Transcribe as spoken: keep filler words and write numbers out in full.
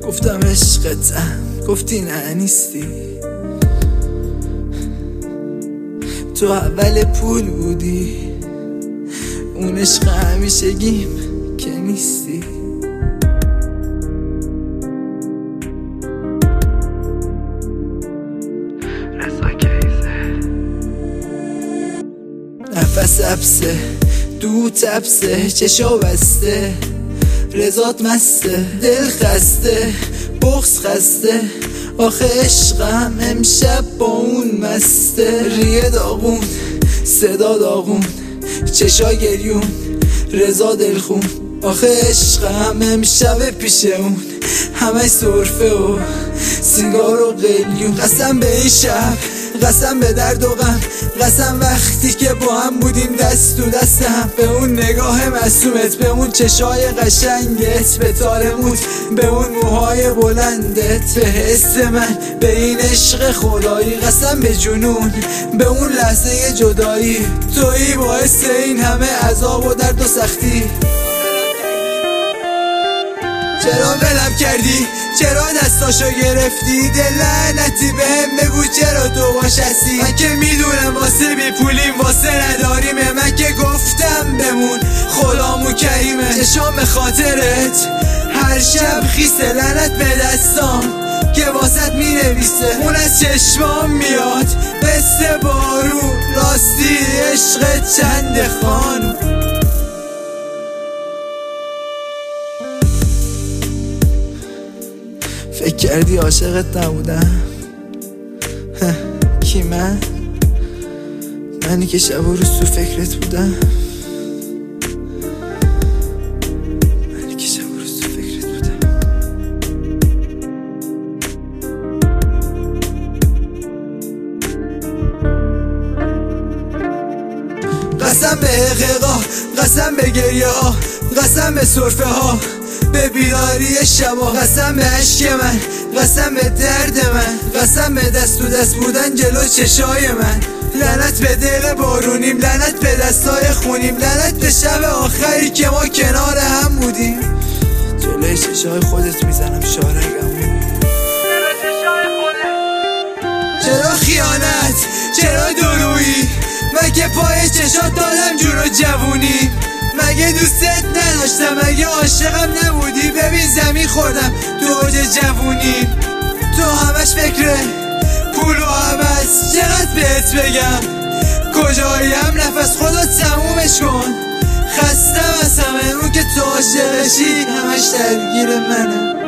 گفتم عشقتم، گفتی نه نیستی. تو اول پول بودی، اون عشق همیشگیم که نیستی. رضا کیسه نفس حبسه، دو تبسه، چشا بسته، رضات مسته، دل خسته، بغض خسته. آخه عشقم امشب با اون مسته. ریه داغون، صدا داغون، چشا گریون، رضا دلخون. آخه عشقم امشب پیش اون همه سرفه و سیگار و قلیون. قسم به این شب، قسم به درد و غم، قسم وقتی که با هم بودیم دست تو دستم. به اون نگاه معصومت، به اون چشای قشنگت، به تارموت، به اون موهای بلندت، به حس من، به این عشق خدایی. قسم به جنون، به اون لحظه جدایی. تویی باعث این همه عذاب و درد و سختی. چرا ولم کردی؟ چرا دستاشو گرفتی؟ دل لعنتی بهم بگو چرا تو باش هستی؟ من که میدونم واسه بی پولیم، واسه نداریمه. من که گفتم بمون، خدامو کریمه. چشام به خاطرت هر شب خیسه، لعنت به دستام که واسط می نویسه. اون از چشمام میاد مثل بارون، راستی عشق چند خانم. فکر کردی عاشقت نبودم؟ کی من؟ منی که شب و روز تو فکرت بودم. منی که شب و روز تو فکرت بودم. قسم به حقیقا، قسم به گریه ها، قسم به سرفه ها، به بیداری شبا. قسم به عشق من، قسم به درد من، قسم به دست تو دست بودن جلو چشای من. لعنت به دل بارونیم، لعنت به دستای خونیم، لعنت به شب آخری که ما کنار هم بودیم. جلوی چشای خودت میزنم شارگم. چرا خیانت؟ چرا درویی؟ من که پای چشات دادم جون و جوونی. مگه دوستت نداشتم؟ مگه عاشقم نبودی؟ ببین زمین خوردم تو اوج جوونی. تو همش فکره پول و عوض. چقدر بهت بگم کجاییم؟ نفس خدا تمومش کن. خستم از همه اون که تو عاشقشی همش درگیر منه.